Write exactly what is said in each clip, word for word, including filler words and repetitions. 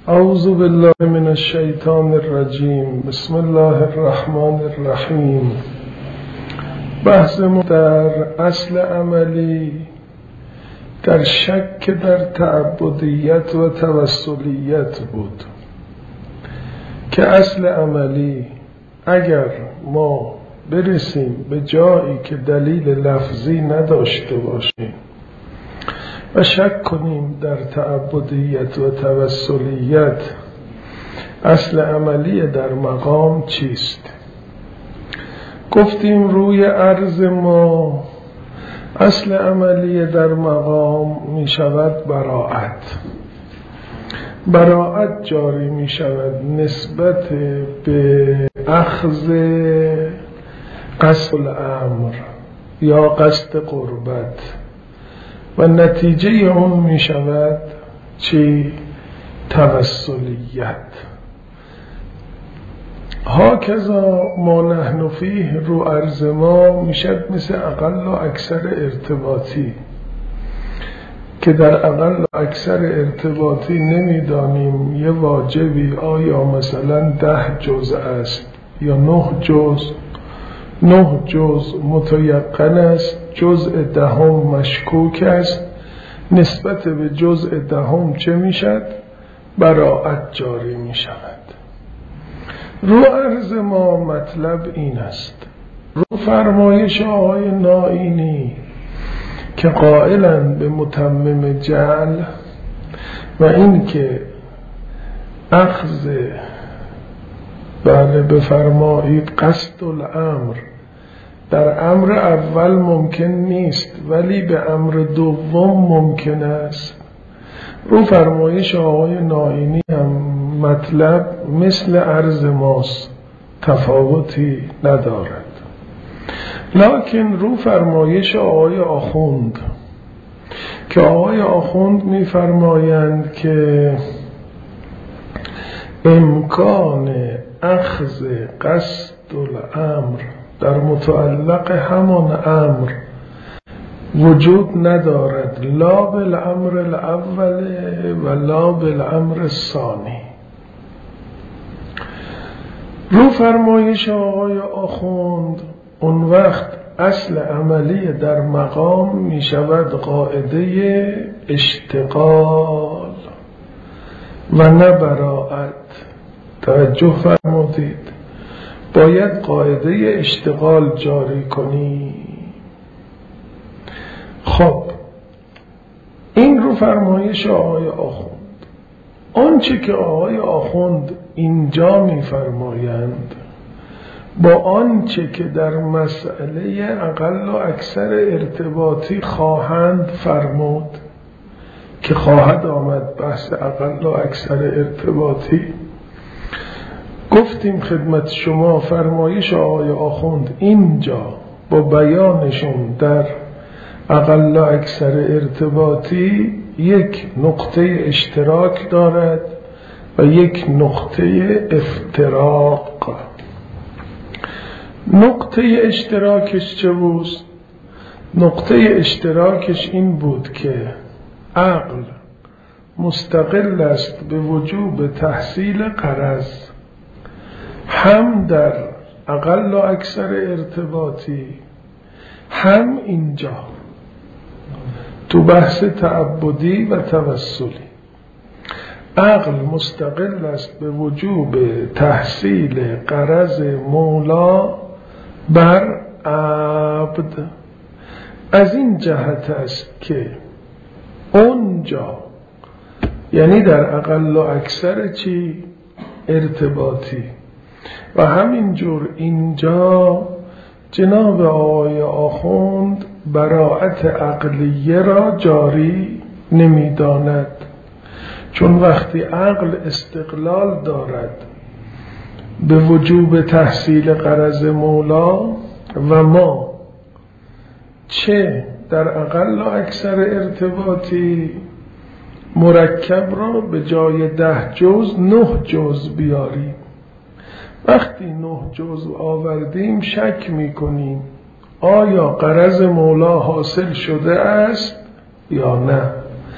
اعوذ بالله من الشیطان الرجیم. بسم الله الرحمن الرحیم. بحث ما در اصل عملی در شک در تعبدیت و توسلیت بود که اصل عملی اگر ما برسیم به جایی که دلیل لفظی نداشته باشیم و شک کنیم در تعبدیت و توسلیت، اصل عملی در مقام چیست؟ گفتیم روی عرض ما اصل عملی در مقام می شود براءت. براءت جاری می شود نسبت به اخذ قصد الامر یا قصد قربت و نتیجه اون می شود چی؟ توسلیت. هاکذا ما نحن فیه رو عرض ما می شد مثل اقل و اکثر ارتباطی که در اقل و اکثر ارتباطی نمیدانیم یه واجبی آیا مثلا ده جزء است یا نه جزء. نه جزء متیقن است، جزء دهم مشکوک است. نسبت به جزء دهم چه می شد؟ براءت جاری می شود. رو عرض ما مطلب این است. رو فرمایش آقای نائینی که قائلند به متمم جعل و این که اخذ بله بفرمایید قصد الامر در امر اول ممکن نیست ولی به امر دوم ممکن است. رو فرمایش آقای نائینی هم مطلب مثل عرض ماست، تفاوتی ندارد. لکن رو فرمایش آقای آخوند که آقای آخوند می فرمایند که امکان اخذ قصد الامر در متعلق همان امر وجود ندارد، لا بالامر الاول و لا بالامر الثانی. رو فرمایش آقای آخوند اون وقت اصل عملی در مقام می شود قاعده اشتغال و نه براءت. توجه فرمودید، باید قاعده اشتغال جاری کنی. خب این رو فرمایش آقای آخوند. آنچه که آقای آخوند اینجا می فرمایند با آنچه که در مسئله اقل و اکثر ارتباطی خواهند فرمود که خواهد آمد بحث اقل و اکثر ارتباطی، گفتیم خدمت شما فرمایش آقای آخوند اینجا با بیانشون در اقل و اکثر ارتباطی یک نقطه اشتراک دارد و یک نقطه افتراق. نقطه اشتراکش چه بود؟ نقطه اشتراکش این بود که عقل مستقل است به وجوب تحصیل غرض، هم در اقل و اکثر ارتباطی هم اینجا تو بحث تعبدی و توسلی. عقل مستقل است به وجوب تحصیل غرض مولا بر عبد. از این جهت است که اونجا یعنی در اقل و اکثر چی؟ ارتباطی و همینجور اینجا جناب آقای آخوند براءت عقلیه را جاری نمی داند، چون وقتی عقل استقلال دارد به وجوب تحصیل غرض مولا و ما چه در اقل و اکثر ارتباطی مرکب را به جای ده جزء نه جزء بیاریم. وقتی نه جزء آوردیم شک میکنیم آیا غرض مولا حاصل شده است یا نه.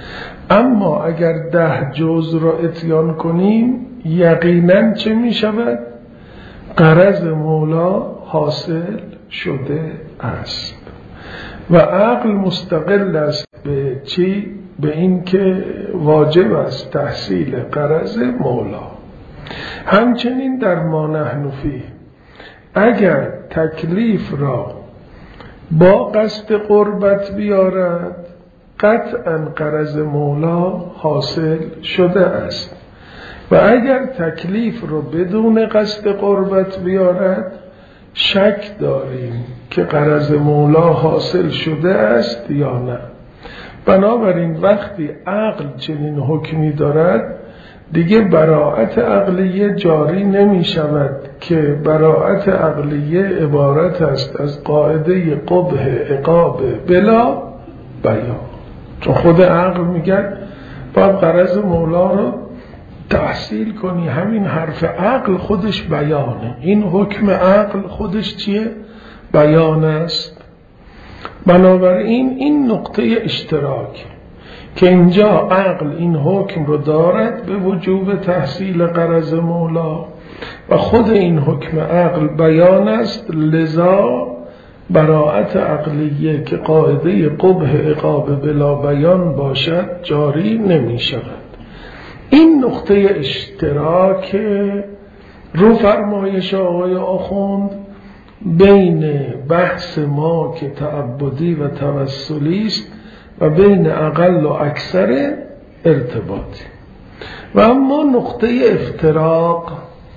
اما اگر ده جز را اتیان کنیم یقینا چه می شود؟ غرض مولا حاصل شده است. و عقل مستقل است به چی؟ به این که واجب است تحصیل غرض مولا. همچنین در ما نحن فیه اگر تکلیف را با قصد قربت بیارد قطعا غرض مولا حاصل شده است، و اگر تکلیف را بدون قصد قربت بیارد شک داریم که غرض مولا حاصل شده است یا نه. بنابراین وقتی عقل چنین حکمی دارد دیگه براءت عقلیه جاری نمی شود که براءت عقلیه عبارت است از قاعده قبح عقاب بلا بیان. چون خود عقل میگن باید غرض مولا رو تحصیل کنی، همین حرف عقل خودش بیانه، این حکم عقل خودش چیه؟ بیان است. بنابراین این نقطه اشتراک که اینجا عقل این حکم رو دارد به وجوب تحصیل غرض مولا و خود این حکم عقل بیان است، لذا براءت عقلیه که قاعده قبح عقاب بلا بیان باشد جاری نمی شود. این نقطه اشتراک رو فرمایش آقای آخوند بین بحث ما که تعبدی و توسلی است و بین اقل و اکثر ارتباطی. و اما نقطه افتراق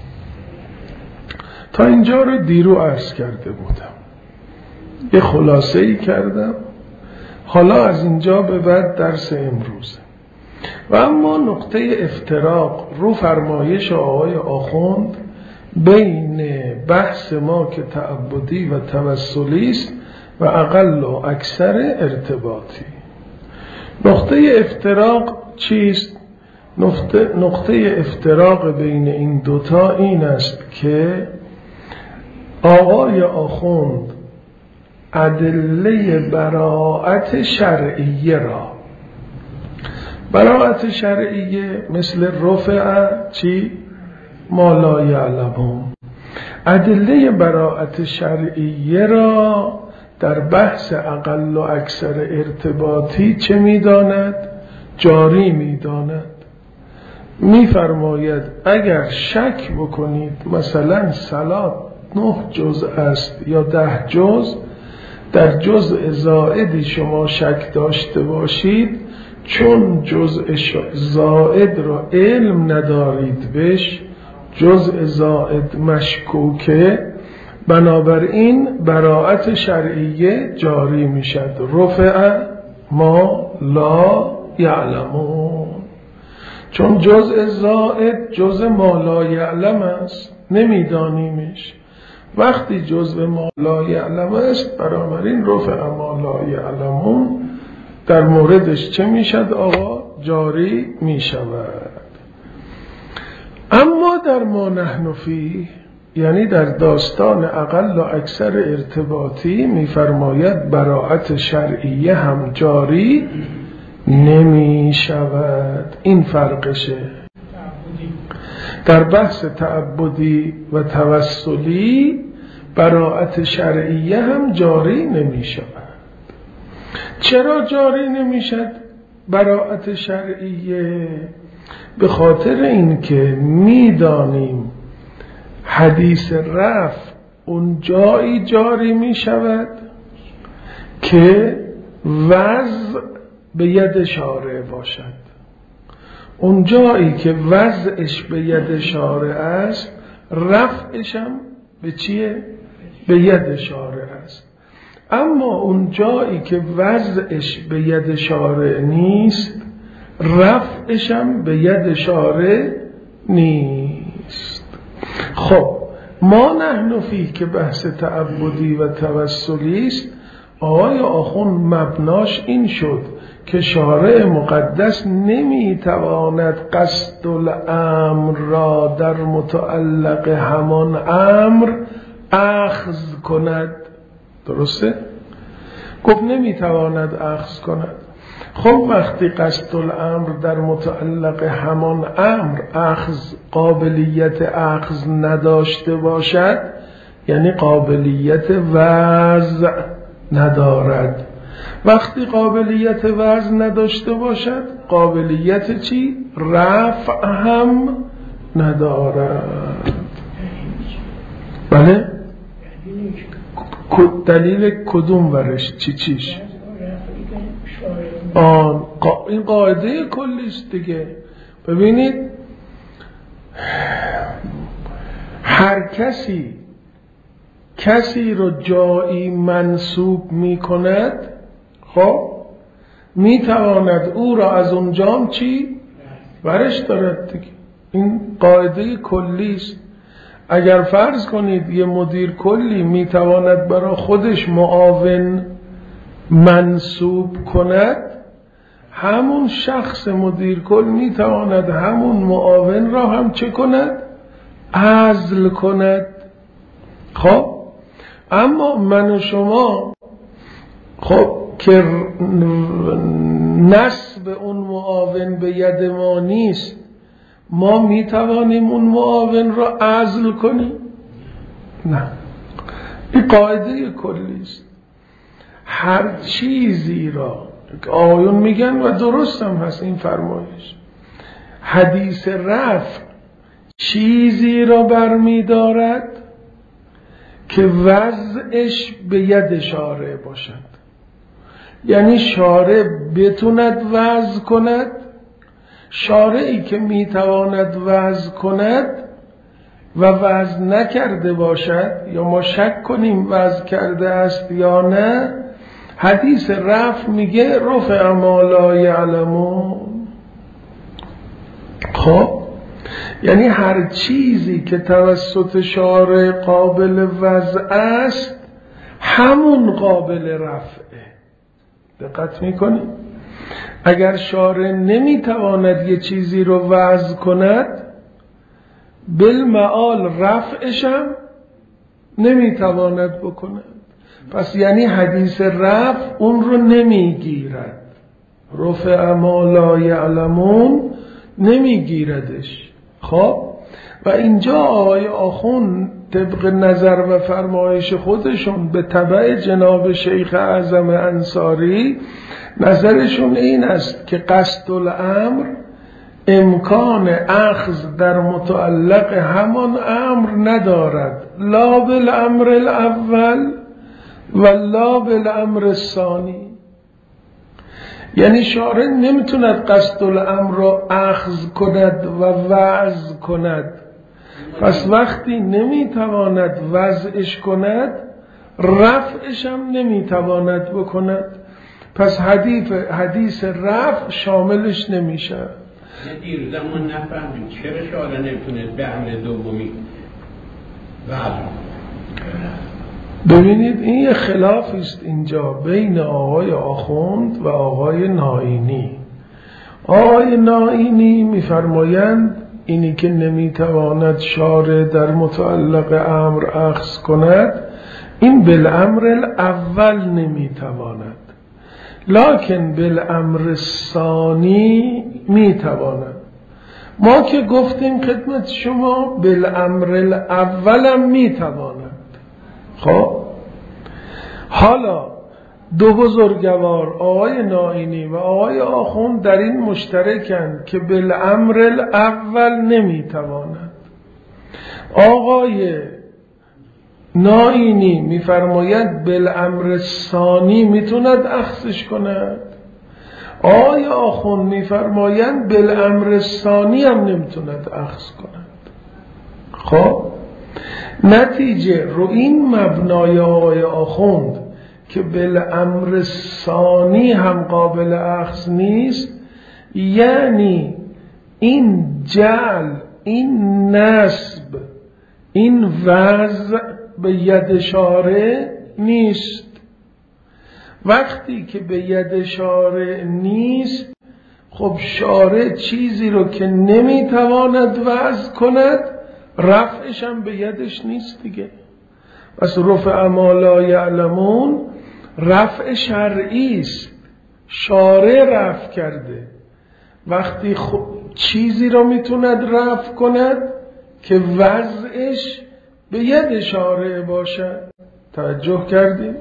تا اینجا رو دیرو عرض کرده بودم، یه خلاصه ای کردم، حالا از اینجا به بعد درس امروز. و اما نقطه افتراق رو فرمایش آقای آخوند بین بحث ما که تعبدی و توسلی است و اقل و اکثر ارتباطی. نقطه افتراق چیست؟ نقطه, نقطه افتراق بین این دوتا این است که آقای آخوند ادله براءت شرعیه را، براءت شرعیه مثل رفع چی؟ ما لا یعلمون، ادله براءت شرعیه را در بحث اقل و اکثر ارتباطی چه می‌داند؟ جاری می‌داند. می‌فرماید اگر شک بکنید مثلا صلات نه جزء است یا ده جزء، در جزء زائدی شما شک داشته باشید، چون جزء زائد را علم ندارید بهش، جزء زائد مشکوکه، بنابراین براءت شرعیه جاری می شد. رفع ما لا یعلمون، چون جزء زائد جزء ما لا یعلم است، نمیدانیمش. وقتی جزء ما لا یعلم است بنابراین رفع ما لا یعلمون در موردش چه می شد آقا؟ جاری می شود. اما در ما نحن فیه، یعنی در داستان اقل و اکثر ارتباطی می‌فرماید براءت شرعیه هم جاری نمی شود. این فرقشه. در بحث تعبدی و توسلی براءت شرعیه هم جاری نمی شود. چرا جاری نمی شود براءت شرعیه؟ به خاطر اینکه میدانیم حدیث رفع اون جایی جاری می شود که وضع به ید شارع باشد. اون جایی که وضعش به ید شارع است رفعش هم به چیه؟ به ید شارع است. اما اون جایی که وضعش به ید شارع نیست رفعش هم به ید شارع نیست. خب ما نحن فیه که بحث تعبدی و توسلی است، آقای آخوند مبناش این شد که شارع مقدس نمیتواند قصد الامر را در متعلق همان امر اخذ کند. درسته؟ گفت نمیتواند اخذ کند. خب وقتی قصد الامر در متعلق همان امر اخذ قابلیت اخذ نداشته باشد، یعنی قابلیت وضع ندارد. وقتی قابلیت وضع نداشته باشد قابلیت چی؟ رفع هم ندارد. بله؟ دلیل کدوم ورش؟ چی چیش؟ آن قا... این قاعده کلیست دیگه. ببینید هر کسی کسی رو جایی منصوب می کند، خب می تواند او را از اونجام چی؟ برش دارد دیگه. این قاعده کلیست. اگر فرض کنید یه مدیر کلی می تواند برای خودش معاون منصوب کند، همون شخص مدیر کل می تواند همون معاون را هم چه کند؟ عزل کند. خب اما من و شما خب که نسب اون معاون به ید ما نیست، ما می توانیم اون معاون را عزل کنیم؟ نه. این قاعده کلی است. هر چیزی را آیون میگن و درست هم هست این فرمایش، حدیث رفع چیزی را برمی دارد که وضعش به ید شارع باشد، یعنی شارع بتوند وضع کند. شارعی که میتواند وضع کند و وضع نکرده باشد یا ما شک کنیم وضع کرده است یا نه، حدیث رفع میگه رفع ما لا یعلمون. خب یعنی هر چیزی که توسط شارع قابل وضع است همون قابل رفعه. دقت میکنید؟ اگر شارع نمیتواند یه چیزی رو وضع کند، بالمعال رفعش هم نمیتواند بکند. پس یعنی حدیث رفع اون رو نمیگیرد. رفع ما لا یعلمون نمیگیردش. خب و اینجا آقای آخوند طبق نظر و فرمایش خودشون به تبع جناب شیخ اعظم انصاری نظرشون این است که قصد الامر امکان اخذ در متعلق همان امر ندارد، لا بالامر الاول و لا بالامر الثانی. یعنی شارع نمیتوند قصد الامر را اخذ کند و وضع کند، پس وقتی نمیتواند وضعش کند رفعش هم نمیتواند بکند، پس حدیث حدیث رفع شاملش نمیشه. دیر زمان نفهمید چرا شارع نمیتونه به امر دومی وضع. ببینید این یه خلافی است اینجا بین آقای آخوند و آقای نائینی. آقای نائینی میفرمایند اینی که نمیتواند شارع در متعلق امر اخذ کند، این بالامر الاول نمیتواند، لکن بالامر الثانی میتواند. ما که گفتیم خدمت شما بالامر الاول هم میتواند. خب حالا دو بزرگوار آقای نائینی و آقای آخوند در این مشترکند که بالامر الاول نمیتواند. آقای نائینی میفرماید بالامر الثانی میتوند اخذش کند، آقای آخوند میفرمایند بالامر الثانی هم نمیتوند اخذ کند. خب نتیجه رو این مبنای آقای آخوند که بالامر الثانی هم قابل اخذ نیست، یعنی این جعل، این نسب، این وضع به ید شارع نیست. وقتی که به ید شارع نیست، خب شارع چیزی رو که نمیتواند وضع کند رفعش هم به یدش نیست دیگه. پس رفع ما لا یعلمون رفع شرعی است. شارع رفع کرده. وقتی خ... چیزی را میتوند رفع کند که وضعش به ید شارع باشد. توجه کردیم؟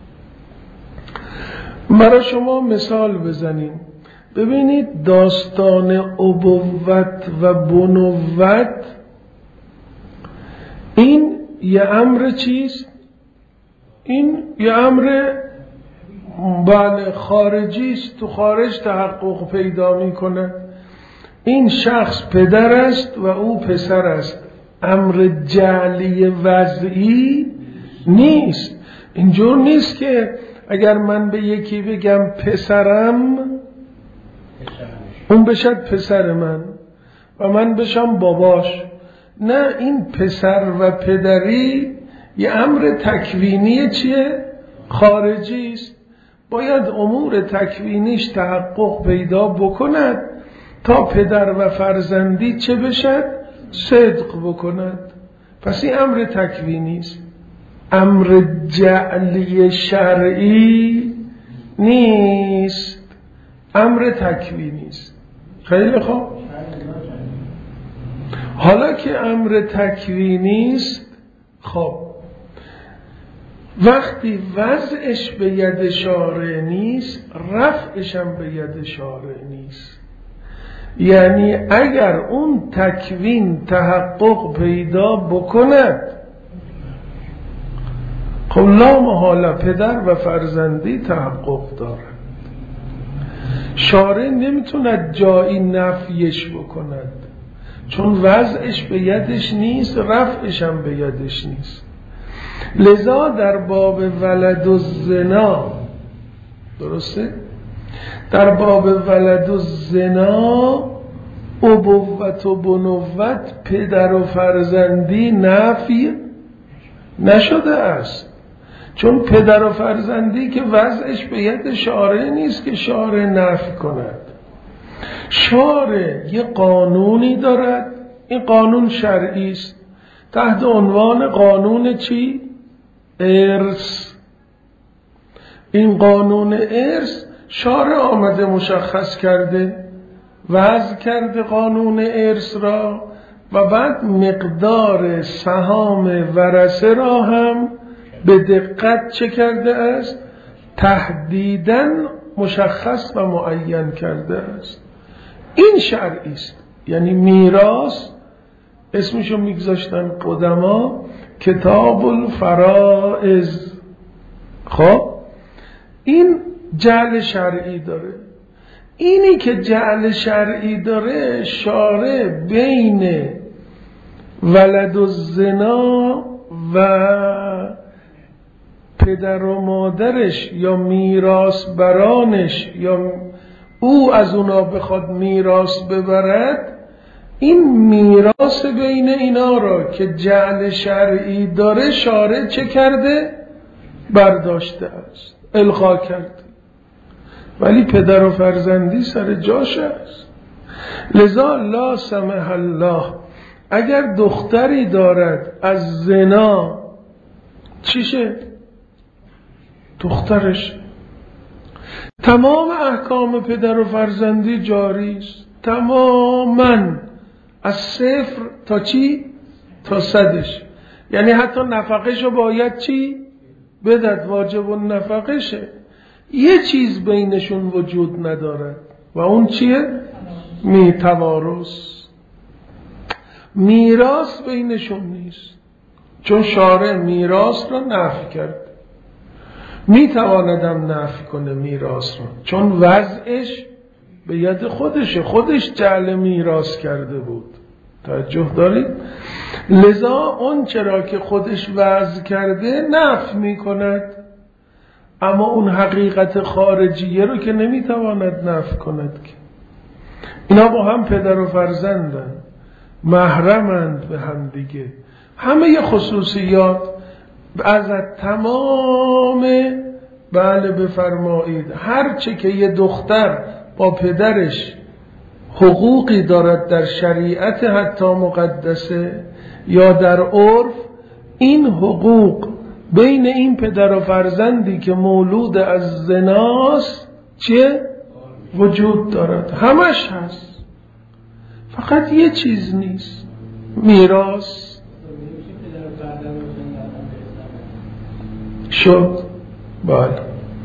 برای شما مثال بزنیم. ببینید داستان ابوت و بنوت این یه امر چیست؟ این یه امر بله خارجی است، تو خارج تحقق پیدا میکنه. این شخص پدر است و او پسر است. امر جعلی وضعی نیست. اینجور نیست که اگر من به یکی بگم پسرم اون بشد پسر من و من بشم باباش. نه، این پسر و پدری یه امر تکوینی چیه؟ خارجی است. باید امور تکوینیش تحقق پیدا بکند تا پدر و فرزندی چه بشد؟ صدق بکند. پس این امر تکوینی است، امر جعلی شرعی نیست، امر تکوینی است. خیلی خوب. حالا که امر تکوینی است، خب وقتی وضعش به ید شارع نیست، رفعش هم به ید شارع نیست. یعنی اگر اون تکوین تحقق پیدا بکند، خب لا محاله پدر و فرزندی تحقق دارد. شارع نمیتوند جایی نفیش بکند، چون وضعش به یدش نیست، رفعش هم به یدش نیست. لذا در باب ولد الزنا، درسته؟ در باب ولد الزنا ابوت و بنوت پدر و فرزندی نفی نشده است، چون پدر و فرزندی که وضعش به ید شارع نیست که شارع نفی کند. شارع یه قانونی دارد، این قانون شرعی است، تحت عنوان قانون چی؟ ارث. این قانون ارث شارع آمده مشخص کرده، وضع کرده قانون ارث را و بعد مقدار سهام ورثه را هم به دقت چه کرده است؟ تحدیداً مشخص و معین کرده است. این شرعی است. یعنی میراث اسمشو میگذاشتن قدما کتاب الفرائض. خب این جعل شرعی داره. اینی که جعل شرعی داره، شارع بین ولد الزنا و پدر و مادرش یا میراث برانش یا او از اونا بخواد میراث ببرد، این میراث بین اینا را که جعل شرعی داره شارع چه کرده؟ برداشته است، الغا کرده. ولی پدر و فرزندی سر جاش است. لذا لا سمح الله اگر دختری دارد از زنا چیشه؟ دخترش تمام احکام پدر و فرزندی جاری است، تماما از صفر تا چی؟ تا صدش. یعنی حتی نفقهشو باید چی؟ بدد، واجب النفقشه. یه چیز بینشون وجود ندارد و اون چیه؟ می توارث. میراث بینشون نیست، چون شارع میراث را نفی کرد. می تواندم نفی کنه میراث را، چون وضعش به ید خودشه، خودش جعل میراث کرده بود. توجه دارید؟ لذا اون چرا که خودش وضع کرده نفی می کند، اما اون حقیقت خارجیه رو که نمی تواند نفی کند. که اینا با هم پدر و فرزندن، محرمند به هم دیگه، همه خصوصیات از تمام بله بفرمایید هر چه که یه دختر با پدرش حقوقی دارد در شریعت حتی مقدسه یا در عرف، این حقوق بین این پدر و فرزندی که مولود از زناست چیه؟ وجود دارد، همش هست، فقط یه چیز نیست، میراث شد. بله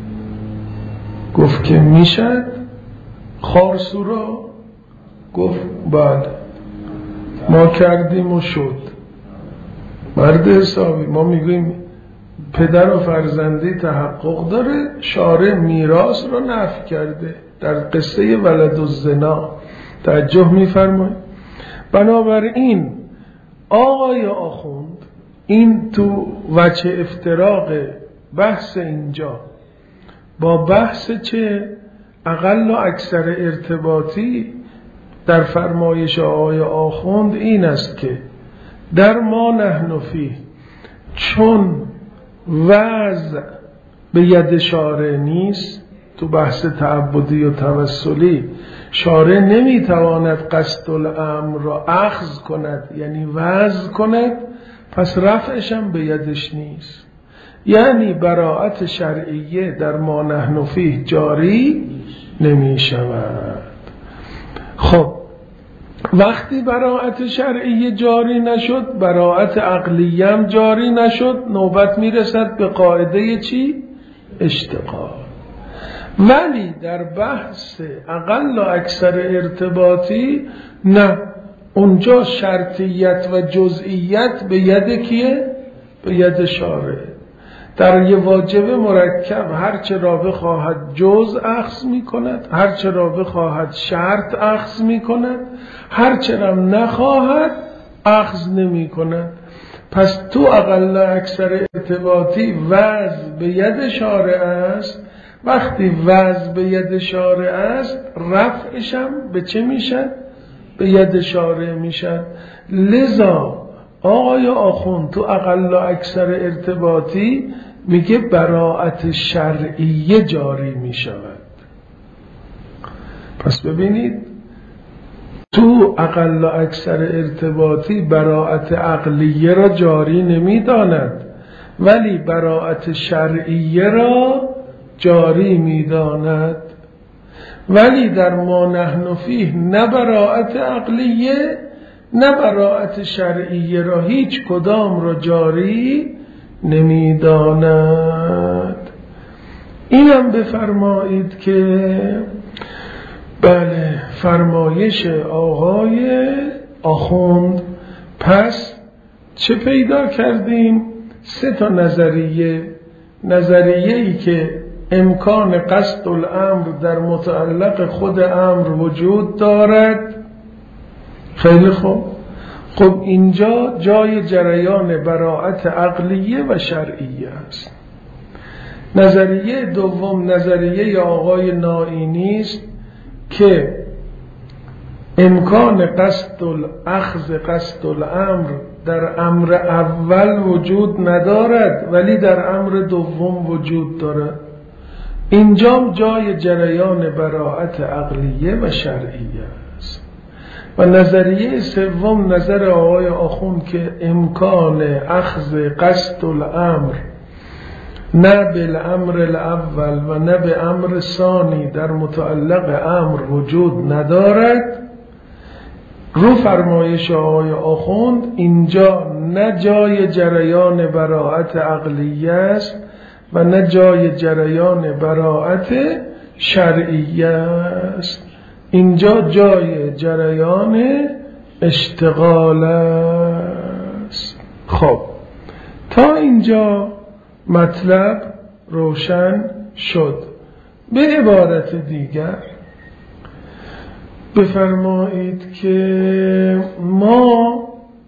گفت که میشد. خارسورا گفت بله ما کردیم و شد. مرد حسابی. ما میگویم پدر و فرزندی تحقق داره، شارع میراث رو نفی کرده در قصه ولد الزنا. توجه میفرمایید. بنابراین آقای آخوند این تو وجه افتراق بحث اینجا با بحث چه اقل و اکثر ارتباطی در فرمایش آقای آخوند این است که در ما نحن فیه، چون وضع به ید شارع نیست، تو بحث تعبدی و توسلی شارع نمیتواند قصد الامر را اخذ کند، یعنی وضع کند، پس رفعش هم به یدش نیست. یعنی براءت شرعیه در ما نحن فیه جاری نمی شود. خب وقتی براءت شرعیه جاری نشد، براءت عقلیه هم جاری نشد، نوبت میرسد به قاعده چی؟ اشتغال. ولی در بحث اقل و اکثر ارتباطی نه، اونجا شرطیت و جزئیت به ید کیه؟ به ید شارع. در یه واجب مرکب هرچه را بخواهد جز اخذ می کند، هرچه را بخواهد شرط اخذ می کند، هرچه را نخواهد اخذ نمی کند. پس تو اقل اکثر ارتباطی وضع به ید شارع است. وقتی وضع به ید شارع است، رفعشم به چه میشد؟ به ید شارع میشد. لذا آقای آخوند تو اقل اکثر ارتباطی میگه براءت شرعیه جاری میشود. پس ببینید تو اقل اکثر ارتباطی براءت عقلیه را جاری نمیداند، ولی براءت شرعیه را جاری میداند. ولی در ما نحن فیه نه براءت عقلیه نه براءت شرعیه را هیچ کدام را جاری نمیداند. اینم بفرمایید که بله فرمایش آقای آخوند. پس چه پیدا کردیم؟ سه تا نظریه. نظریه‌ای که امکان قصد الامر در متعلق خود امر وجود دارد. خیلی خوب. خب اینجا جای جریان براءت عقلیه و شرعیه است. نظریه دوم نظریه آقای نائینی است که امکان قصد الاخذ قصد الامر در امر اول وجود ندارد، ولی در امر دوم وجود دارد. اینجا جای جریان براءت عقلیه و شرعیه است. و نظریه سوم نظر آقای آخوند که امکان اخذ قصد الامر نه بالامر الاول و نه به امر ثانی در متعلق امر وجود ندارد. رو فرمایش آقای آخوند اینجا نه جای جریان براءت عقلیه است و نه جای جریان براءت شرعیه است. اینجا جای جریان اشتغال است. خب تا اینجا مطلب روشن شد. به عبارت دیگر بفرمایید که ما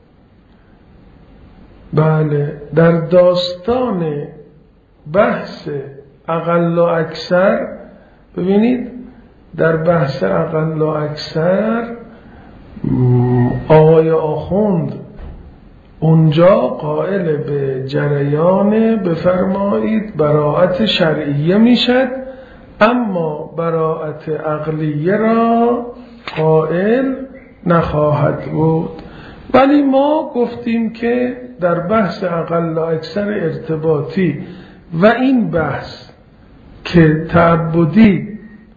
بله در داستان بحث اقل و اکثر، ببینید در بحث اقل و اکثر آقای آخوند اونجا قائل به جریان بفرمایید براءت شرعیه میشد، اما براءت عقلیه را قائل نخواهد بود. ولی ما گفتیم که در بحث اقل و اکثر ارتباطی و این بحث که تعبدی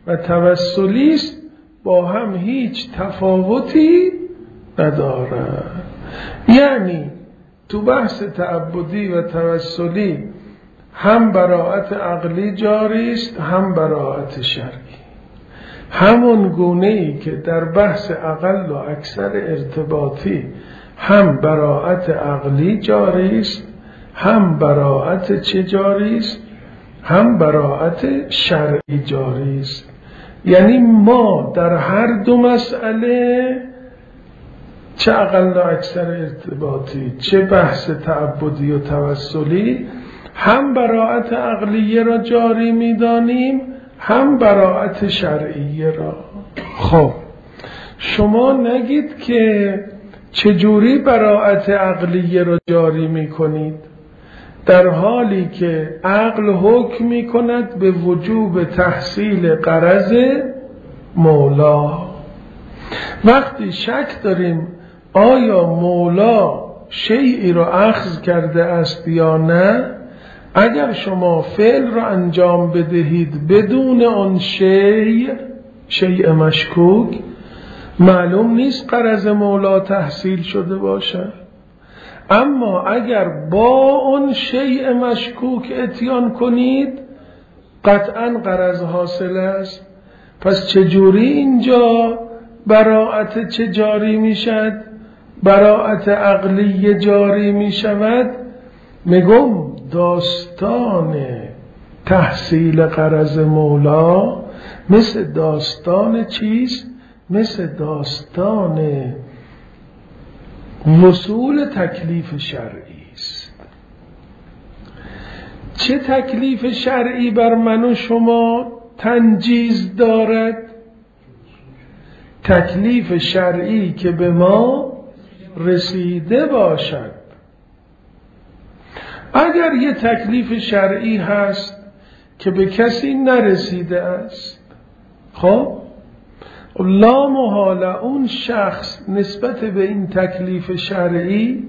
و توسلی است با هم هیچ تفاوتی ندارد. یعنی تو بحث تعبدی و توسلی هم براءت عقلی جاری است هم براءت شرعی، همون گونه‌ای که در بحث اقل و اکثر ارتباطی هم براءت عقلی جاری است هم براءت چه جاری است؟ هم براءت شرعی جاری است. یعنی ما در هر دو مسئله، چه اقل و اکثر ارتباطی چه بحث تعبدی و توسلی، هم براءت عقلیه را جاری می‌دانیم هم براءت شرعیه را. خب شما نگید که چجوری براءت عقلیه را جاری می‌کنید در حالی که عقل حکم می‌کند به وجوب تحصیل غرض مولا. وقتی شک داریم آیا مولا شیئی را اخذ کرده است یا نه، اگر شما فعل را انجام بدهید بدون آن شیء، شیء مشکوک، معلوم نیست غرض مولا تحصیل شده باشد. اما اگر با آن شیء مشکوک اتیان کنید قطعا غرض حاصل است. پس چجوری اینجا براءت چه جاری می شد؟ براءت عقلی جاری می شود. میگم داستان تحصیل غرض مولا مثل داستان چیست؟ مثل داستان وصول تکلیف شرعی است. چه تکلیف شرعی بر من و شما تنجیز دارد؟ تکلیف شرعی که به ما رسیده باشد. اگر یه تکلیف شرعی هست که به کسی نرسیده است، خب لا محاله اون شخص نسبت به این تکلیف شرعی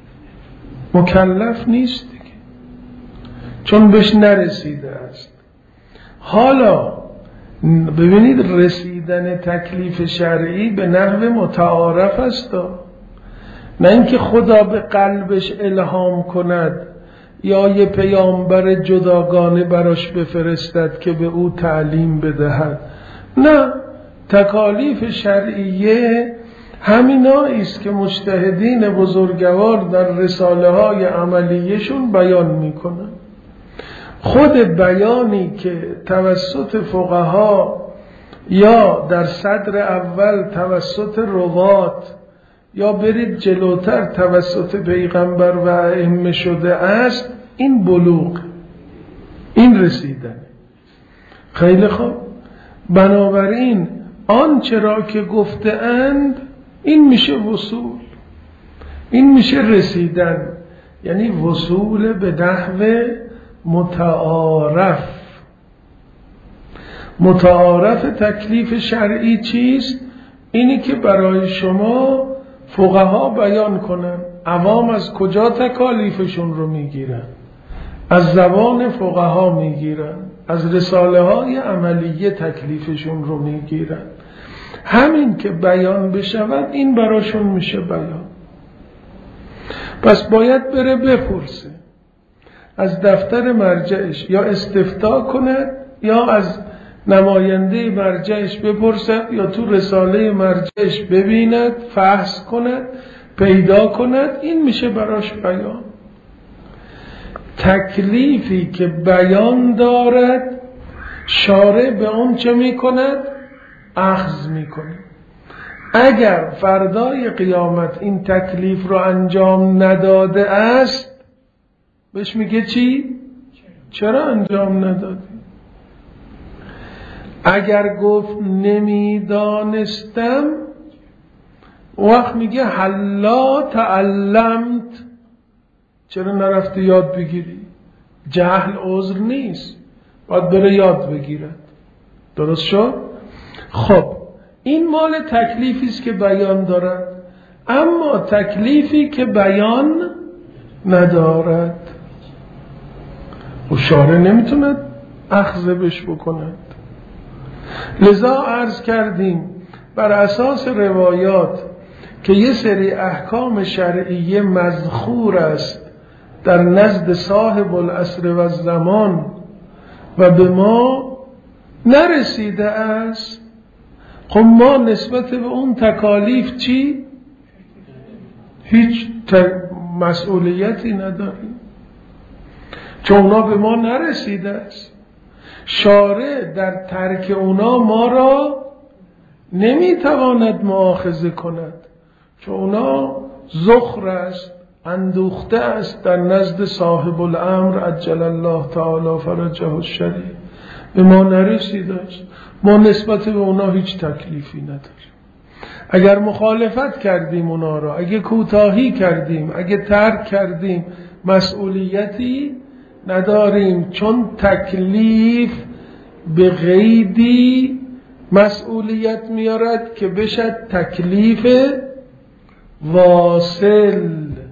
مکلف نیست دیگه، چون بهش نرسیده است. حالا ببینید رسیدن تکلیف شرعی به نحو متعارف است، نه اینکه خدا به قلبش الهام کند یا یه پیامبر جداگانه براش بفرستد که به او تعلیم بدهد. نه، تکالیف شرعیه همینایی است که مجتهدین بزرگوار در رساله های عملیشون بیان میکنن. خود بیانی که توسط فقها یا در صدر اول توسط روات یا برید جلوتر توسط پیغمبر و ائمه شده است، این بلوغ، این رسیدن. خیلی خوب، بنابراین آنچه را که گفته اند این میشه وصول، این میشه رسیدن، یعنی وصول به نحو متعارف. متعارف تکلیف شرعی چیست؟ اینی که برای شما فقها بیان کنن. عوام از کجا تکالیفشون رو میگیرن؟ از زبان فقها میگیرن، از رساله های عملیه تکلیفشون رو میگیرن. همین که بیان بشود این براشون میشه بیان. پس باید بره بپرسه از دفتر مرجعش، یا استفتاء کنه یا از نماینده مرجعش بپرسد یا تو رساله مرجعش ببیند، فحص کند، پیدا کند. این میشه براش بیان. تکلیفی که بیان دارد شارع به اون چه میکند؟ اخذ میکنه. اگر فردای قیامت این تکلیف رو انجام نداده است بهش میگه چی؟ چرا انجام ندادی؟ اگر گفت نمیدانستم، وقت میگه حلا تعلمت، چرا نرفتی یاد بگیری؟ جهل عذر نیست، باید بره یاد بگیرد. درست شد؟ خب این مال تکلیفی است که بیان دارد. اما تکلیفی که بیان ندارد و شارع نمیتوند اخذ بش بکند. لذا عرض کردیم بر اساس روایات که یه سری احکام شرعیه مذخور است در نزد صاحب العصر و الزمان و به ما نرسیده است، خب ما نسبت به اون تکالیف چی؟ هیچ مسئولیتی نداریم، چون اونا به ما نرسیده است. شارع در ترک اونا ما را نمیتواند مؤاخذه کند، چون اونا ذخر است، اندوخته است در نزد صاحب الامر عجل الله تعالی فرجه الشریف، به ما نرسیده است. ما نسبت به اونا هیچ تکلیفی نداریم. اگر مخالفت کردیم اونا را، اگه کوتاهی کردیم، اگه ترک کردیم، مسئولیتی نداریم، چون تکلیف به قیدی مسئولیت میارد که بشد تکلیف واصل.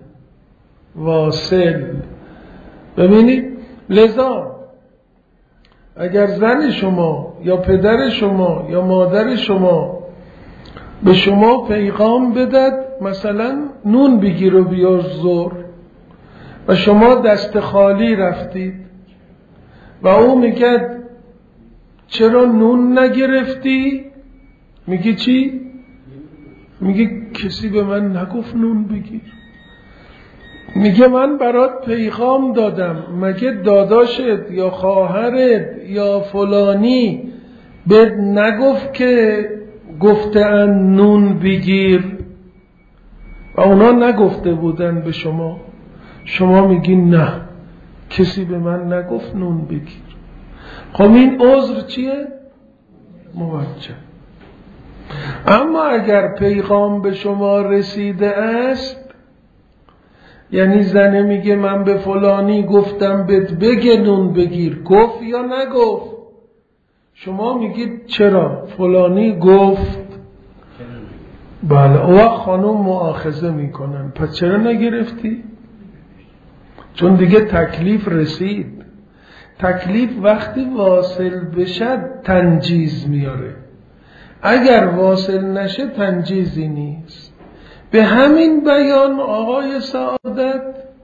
واصل ببینید، لذا اگر زن شما یا پدر شما یا مادر شما به شما پیغام بدد مثلا نون بگیر و بیار ظهر و شما دست خالی رفتید و او میگه چرا نون نگرفتی؟ میگی چی؟ میگه کسی به من نگفت نون بگیر. میگه من برات پیغام دادم، مگه داداشت یا خواهرت یا فلانی بهت نگفت که گفتن نون بگیر؟ و اونا نگفته بودن به شما، شما میگی نه کسی به من نگفت نون بگیر. خب این عذر چیه؟ موجه. اما اگر پیغام به شما رسیده است، یعنی زنه میگه من به فلانی گفتم بهت بگه نون بگیر، گفت یا نگفت؟ شما میگید چرا فلانی گفت، بله، او وقت خانم مؤاخذه میکنن پس چرا نگرفتی؟ چون دیگه تکلیف رسید. تکلیف وقتی واصل بشه تنجیز میاره، اگر واصل نشه تنجیزی نیست. به همین بیان آقای سعادت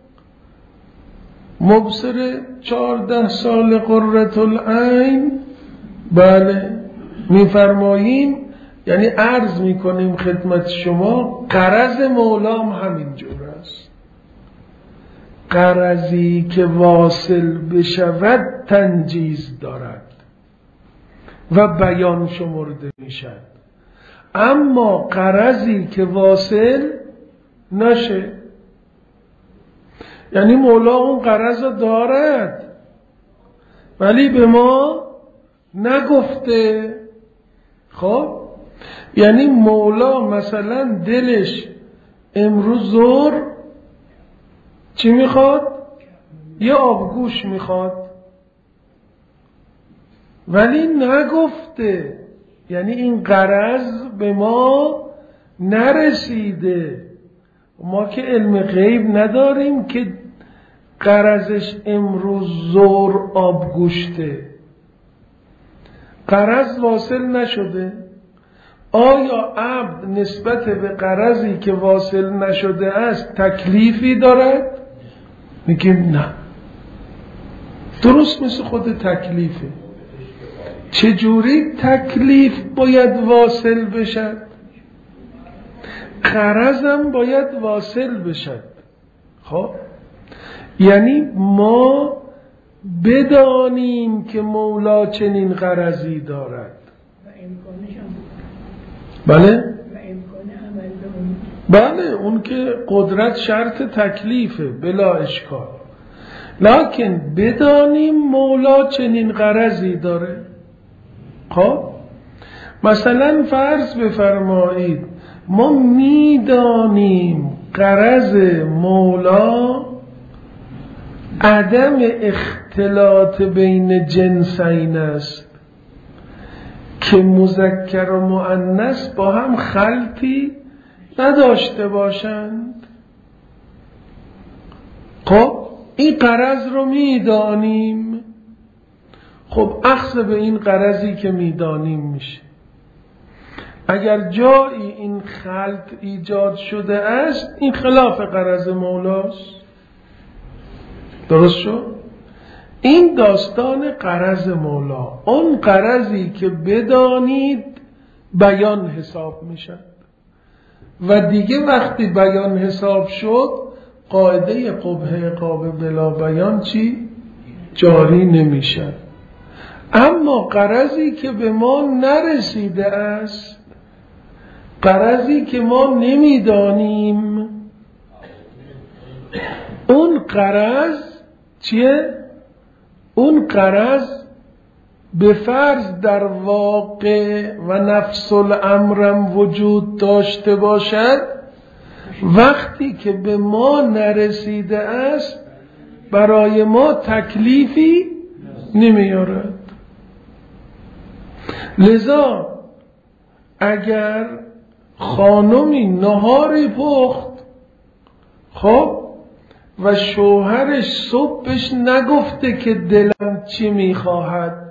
مبصر چهارده سال قرة العین بله میفرماییم، یعنی عرض میکنیم خدمت شما، غرض مولام همین جور است. غرضی که واصل بشود تنجیز دارد و بیان شمرده میشد، اما غرضی که واصل نشه، یعنی مولا اون غرض دارد ولی به ما نگفته. خب یعنی مولا مثلا دلش امروز ظهر چی میخواد؟ یه آبگوش میخواد ولی نگفته، یعنی این غرض به ما نرسیده. ما که علم غیب نداریم که غرضش امروز ظهر آبگوشته، غرض واصل نشده. آیا عبد نسبت به غرضی که واصل نشده است تکلیفی دارد؟ میگیم نه، درست مثل خود تکلیفه. چجوری تکلیف باید واصل بشد؟ غرضم باید واصل بشد. خب یعنی ما بدانیم که مولا چنین غرضی دارد بله بله، اون که قدرت شرط تکلیفه بلا اشکال، لکن بدانیم مولا چنین غرضی داره. خب مثلا فرض بفرمایید ما میدانیم غرض مولا عدم اختلاط بین جنسین است که مذکر و مؤنث با هم خلطی نداشته باشند. خب این غرض رو میدانیم. خب اخذ به این غرضی که میدانیم میشه. اگر جایی این خلط ایجاد شده است، این خلاف غرض مولاست. درست شد؟ این داستان غرض مولا، اون غرضی که بدانید بیان حساب میشن و دیگه وقتی بیان حساب شد قاعده قبح عقاب بلا بیان چی؟ جاری نمیشن. اما غرضی که به ما نرسیده است، غرضی که ما نمیدانیم، اون غرض چیه؟ اون غرض به فرض در واقع و نفس الامرم وجود داشته باشد، وقتی که به ما نرسیده است برای ما تکلیفی نمیارد. لذا اگر خانمی نهاری پخت خب و شوهرش صبحش نگفته که دلم چی میخواهد،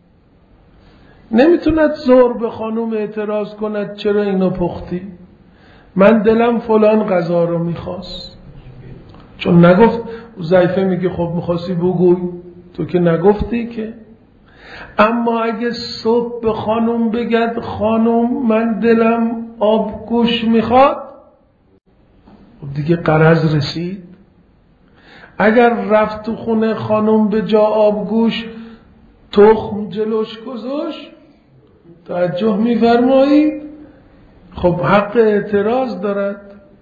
نمیتوند ظهر به خانم اعتراض کند چرا اینو پختی؟ من دلم فلان غذا رو میخواست. چون نگفت. ضعیفه میگه خب میخواستی بگوی، تو که نگفتی که. اما اگه صبح به خانم بگد خانم من دلم آبگوش میخواد، خب دیگه غرض رسید. اگر رفت تو خونه خانم به جا آبگوش تخم جلوش گذاشت، توجه میفرمایید، خب حق اعتراض دارد.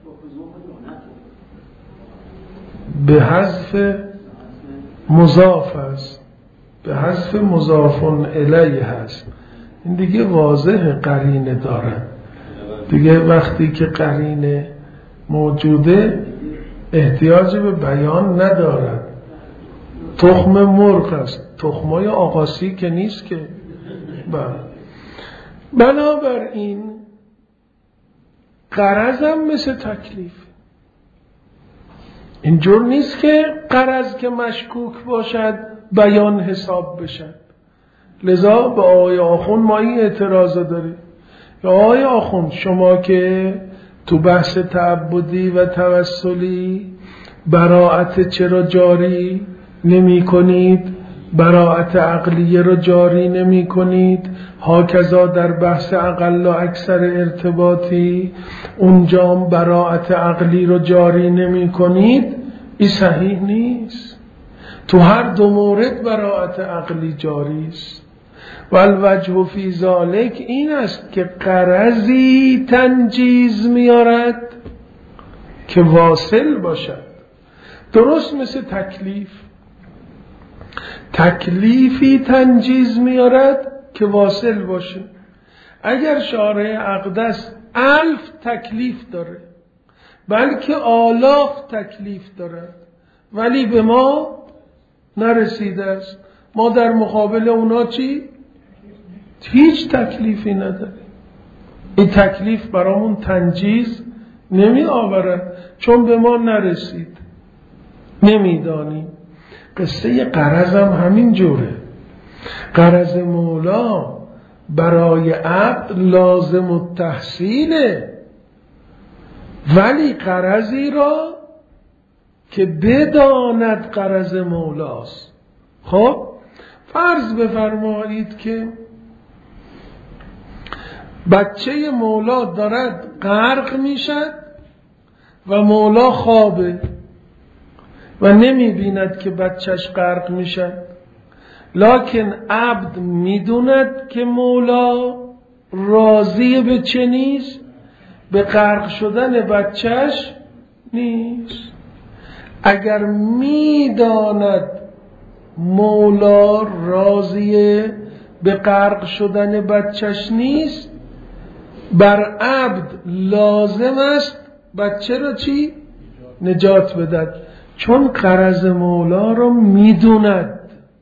به حذف مضاف است، به حذف مضاف الیه هست. این دیگه واضح قرینه داره دیگه. وقتی که قرینه موجوده احتیاج به بیان ندارد. تخم مرغ است، تخمای آقاسی که نیست که. بنابراین غرض هم مثل تکلیف. اینجور نیست که غرض که مشکوک باشد بیان حساب بشد. لذا به آقای آخوند ما این اعتراض داریم. یا آقای آخوند شما که تو بحث تعبدی و توسلی براءت چرا جاری نمی کنید؟ براءت عقلیه رو جاری نمی کنید؟ هاکذا در بحث اقل و اکثر ارتباطی اونجا براءت عقلی رو جاری نمی کنید. این صحیح نیست. تو هر دو مورد براءت عقلی جاری است. والوجه فی ذالک این است که غرضی تنجیز میارد که واصل باشد. درست مثل تکلیف. تکلیفی تنجیز میارد که واصل باشه. اگر شارع اقدس الف تکلیف داره بلکه آلاف تکلیف داره ولی به ما نرسیده است، ما در مقابل اونا چی؟ هیچ تکلیفی نداره. این تکلیف برامون تنجیز نمی آورد چون به ما نرسید، نمیدانیم. قصه غرض هم همین جوره. غرض مولا برای عبد لازم التحصیله، ولی غرضی را که بداند غرض مولاست. خب فرض بفرمایید که بچه مولا دارد غرق میشد و مولا خوابه و نمی بیند که بچهش غرق میشد، لکن عبد میدوند که مولا راضی به چه نیست؟ به غرق شدن بچهش نیست. اگر میداند مولا راضی به غرق شدن بچهش نیست، بر عبد لازم است بچه را چی؟ نجات بدهد، چون غرض مولا را میدوند.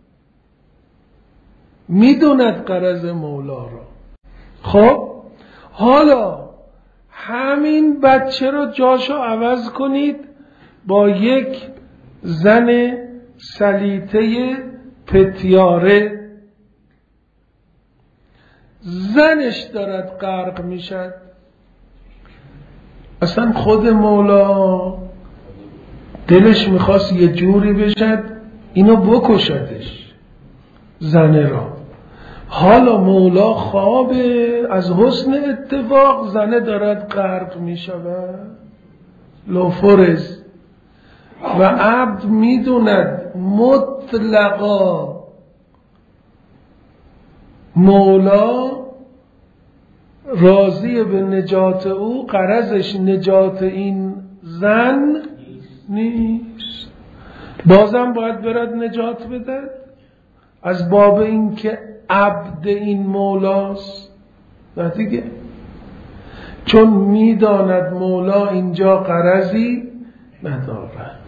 میدوند غرض مولا را. خب حالا همین بچه را جاشو عوض کنید با یک زن سلیطه پتیاره زنش دارد غرق میشد. اصلا خود مولا دلش میخواست یه جوری بشد اینو بکشدش، زنه را. حالا مولا خواب از حسن اتفاق زنه دارد غرق میشود لوفرز و عبد میدوند مطلقا مولا راضی به نجات او، غرضش نجات این زن نیست، بازم باید برد نجات بده از باب این که عبد این مولاست. نه دیگه، چون میداند مولا اینجا غرضی ندارد.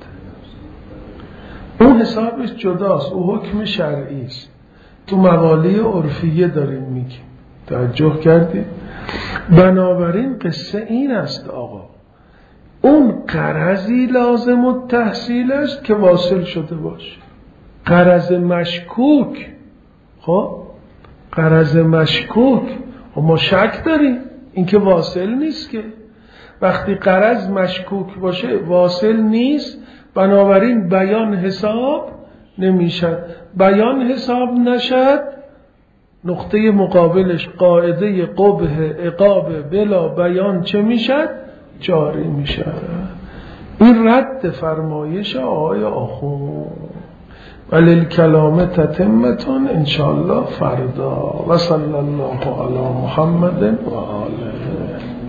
اون حسابش جداست، او حکم شرعی است، تو مقاله عرفیه داریم میگیم. توجه کردید؟ بنابراین قصه این است آقا، اون غرضی لازم التحصیل است که واصل شده باشه. غرض مشکوک، خب غرض مشکوک و ما شک داریم این که واصل نیست. که وقتی غرض مشکوک باشه واصل نیست، بنابراین بیان حساب نمیشد. بیان حساب نشد، نقطه مقابلش قاعده قبح عقاب بلا بیان چه میشد؟ جاری میشد. این رد فرمایش آقای آخوند. ولی الکلام تتمتون انشاءالله فردا. و صلی الله علی محمد و آله.